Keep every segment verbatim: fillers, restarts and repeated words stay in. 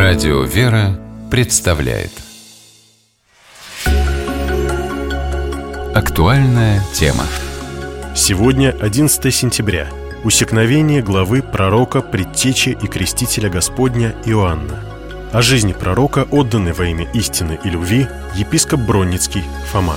Радио «Вера» представляет актуальная тема. Сегодня одиннадцатое сентября. Усекновение главы пророка, предтечи и крестителя Господня Иоанна. О жизни пророка, отданной во имя истины и любви, епископ Бронницкий Фома.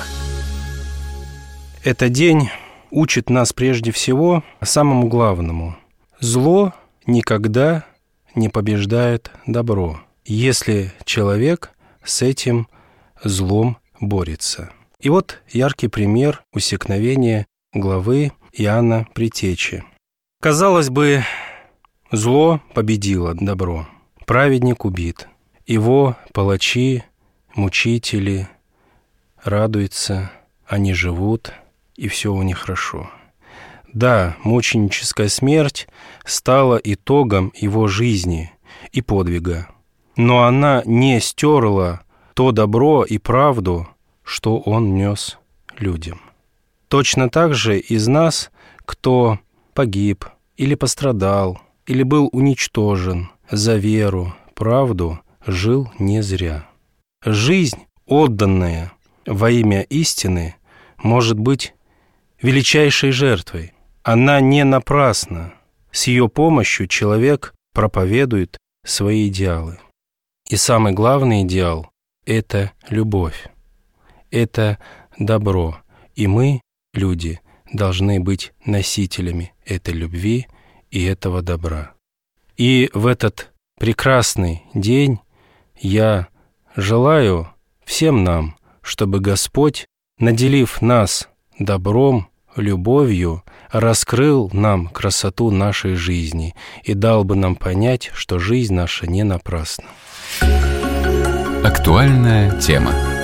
Этот день учит нас прежде всего самому главному. Зло никогда не побеждает добро, если человек с этим злом борется. И вот яркий пример усекновения главы Иоанна Предтечи. Казалось бы, зло победило добро. Праведник убит. Его палачи, мучители радуются, они живут, и все у них хорошо. Да, мученическая смерть стала итогом его жизни и подвига, но она не стерла то добро и правду, что он нес людям. Точно так же из нас, кто погиб или пострадал, или был уничтожен за веру, правду, жил не зря. Жизнь, отданная во имя истины, может быть величайшей жертвой. Она не напрасна. С ее помощью человек проповедует свои идеалы. И самый главный идеал – это любовь. Это добро. И мы, люди, должны быть носителями этой любви и этого добра. И в этот прекрасный день я желаю всем нам, чтобы Господь, наделив нас добром, любовью, раскрыл нам красоту нашей жизни и дал бы нам понять, что жизнь наша не напрасна. Актуальная тема.